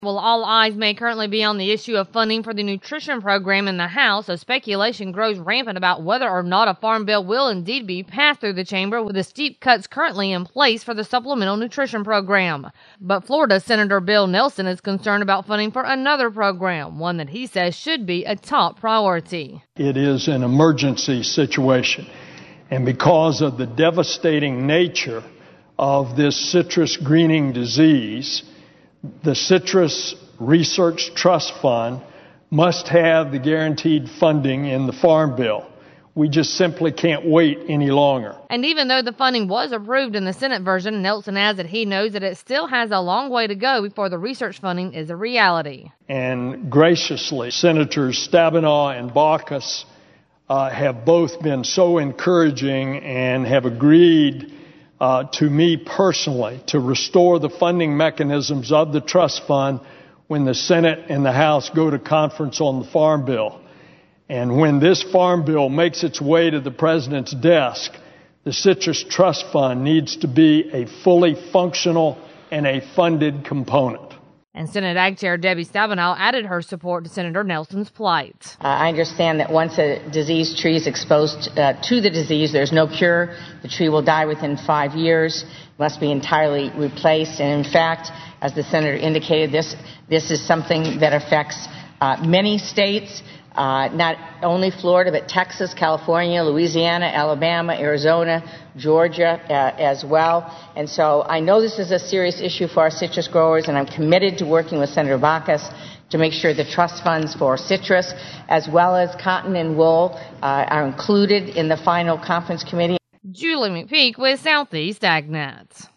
Well, all eyes may currently be on the issue of funding for the nutrition program in the House, so speculation grows rampant about whether or not a farm bill will indeed be passed through the chamber with the steep cuts currently in place for the supplemental nutrition program. But Florida Senator Bill Nelson is concerned about funding for another program, one that he says should be a top priority. It is an emergency situation, and because of the devastating nature of this citrus greening disease, the Citrus Research Trust Fund must have the guaranteed funding in the Farm Bill. We just simply can't wait any longer. And even though the funding was approved in the Senate version, Nelson adds that he knows that it still has a long way to go before the research funding is a reality. And graciously, Senators Stabenow and Baucus have both been so encouraging and have agreed to me personally to restore the funding mechanisms of the trust fund when the Senate and the House go to conference on the Farm Bill. And when this Farm Bill makes its way to the President's desk, the Citrus Trust Fund needs to be a fully functional and a funded component. And Senate Ag Chair Debbie Stabenow added her support to Senator Nelson's plight. I understand that once a diseased tree is exposed to the disease, there's no cure. The tree will die within 5 years, must be entirely replaced. And in fact, as the Senator indicated, this is something that affects many states, not only Florida, but Texas, California, Louisiana, Alabama, Arizona, Georgia as well. And so I know this is a serious issue for our citrus growers, and I'm committed to working with Senator Baucus to make sure the trust funds for citrus as well as cotton and wool are included in the final conference committee. Julie McPeak with Southeast AgNet.